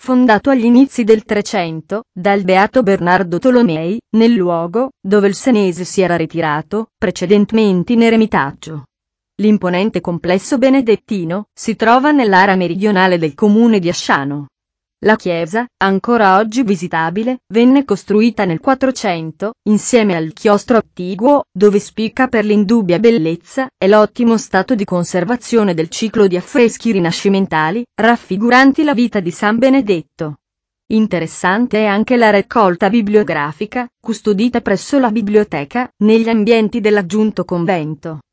fondato agli inizi del Trecento, dal beato Bernardo Tolomei, nel luogo dove il Senese si era ritirato, precedentemente in eremitaggio. L'imponente complesso benedettino si trova nell'area meridionale del comune di Asciano. La chiesa, ancora oggi visitabile, venne costruita nel 400, insieme al chiostro attiguo, dove spicca per l'indubbia bellezza e l'ottimo stato di conservazione del ciclo di affreschi rinascimentali, raffiguranti la vita di San Benedetto. Interessante è anche la raccolta bibliografica, custodita presso la biblioteca, negli ambienti dell'aggiunto convento.